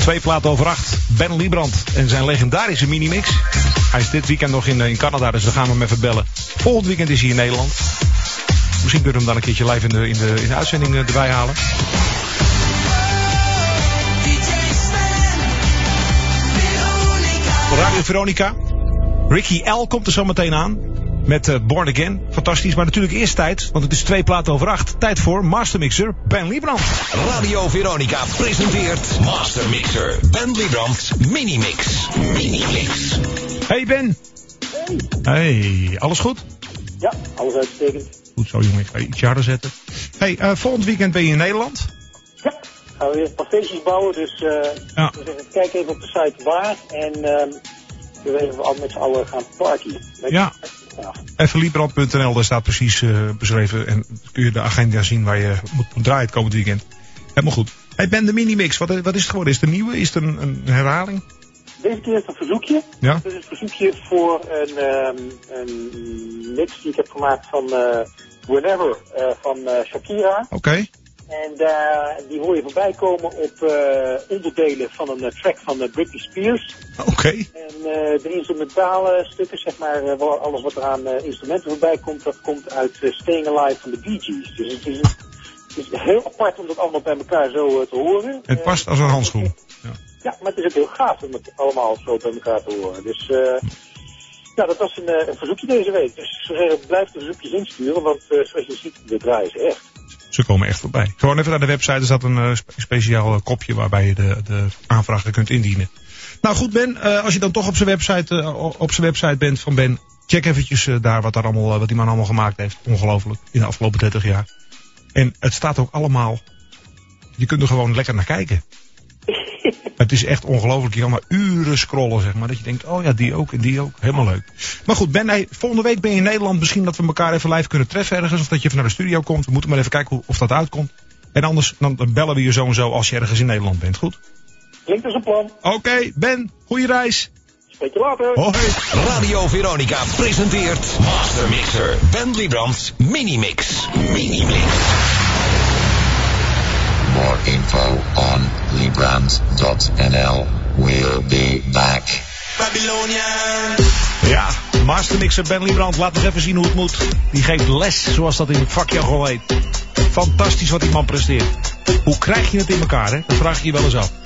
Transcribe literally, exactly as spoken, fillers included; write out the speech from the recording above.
Twee platen over acht. Ben Liebrand en zijn legendarische minimix. Hij is dit weekend nog in, in Canada, dus dan gaan we hem even bellen. Volgend weekend is hij in Nederland. Misschien kunnen we hem dan een keertje live in de, in de, in de uitzending erbij halen. Radio Veronica. Ricky L. komt er zo meteen aan. Met uh, Born Again. Fantastisch. Maar natuurlijk eerst tijd. Want het is twee platen over acht. Tijd voor Master Mixer Ben Liebrand. Radio Veronica presenteert Master Mixer Ben Liebrand Minimix. Minimix. Hey Ben. Hey. Hey. Alles goed? Ja, alles uitstekend. Goed zo jongen. Ik ga je ietsje harder zetten. Hey, uh, volgend weekend ben je in Nederland. Ja. Gaan we weer een paar feestjes bouwen. Dus uh, ja. we zeggen, kijk even op de site waar. En uh, we even al met z'n allen gaan partyen. Ja. Even liebrand punt n l, daar staat precies uh, beschreven. En kun je de agenda zien waar je moet, moet draaien het komend weekend. Helemaal goed. Hey Ben, de minimix, wat, wat is het geworden? Is het een nieuwe? Is het een, een herhaling? Deze keer is het een verzoekje. Ja. Het is een verzoekje voor een, um, een mix die ik heb gemaakt van uh, Whenever uh, van uh, Shakira. Oké. Okay. En uh, die hoor je voorbij komen op uh, onderdelen van een uh, track van uh, Britney Spears. Oké. Okay. En uh, de instrumentale stukken, zeg maar, uh, alles wat er aan uh, instrumenten voorbij komt, dat komt uit uh, Staying Alive van de Bee Gees. Dus het is, het is heel apart om dat allemaal bij elkaar zo uh, te horen. Het past als een handschoen. Ja. Ja, maar het is ook heel gaaf om het allemaal zo bij elkaar te horen. Dus uh, ja, dat was een, uh, een verzoekje deze week. Dus ik zou zeggen, blijf de verzoekjes insturen, want uh, zoals je ziet, de draaien ze echt. Ze komen echt voorbij. Gewoon even naar de website, er staat een uh, spe- speciaal uh, kopje waarbij je de, de aanvragen kunt indienen. Nou goed Ben, uh, als je dan toch op zijn website, uh, op zijn website bent van Ben, check eventjes uh, daar wat, daar allemaal, uh, wat die man allemaal gemaakt heeft. Ongelooflijk, in de afgelopen dertig jaar. En het staat ook allemaal, je kunt er gewoon lekker naar kijken. Het is echt ongelooflijk. Je kan maar uren scrollen, zeg maar. Dat je denkt, oh ja, die ook en die ook. Helemaal leuk. Maar goed, Ben, hey, volgende week ben je in Nederland. Misschien dat we elkaar even live kunnen treffen ergens. Of dat je even naar de studio komt. We moeten maar even kijken hoe, of dat uitkomt. En anders dan bellen we je zo en zo als je ergens in Nederland bent. Goed? Klinkt als een plan. Oké, okay, Ben, goeie reis. Spreek je later. Hoi. Radio Veronica presenteert Master Mixer Ben Liebrand's Minimix. Minimix. More info on Liebrand dot n l. We'll be back. Babylonian. Ja, Mastermixer Ben Liebrand, laat nog even zien hoe het moet. Die geeft les, zoals dat in het vakjargon heet. Fantastisch wat die man presteert. Hoe krijg je het in elkaar, hè? Dat vraag je je wel eens af.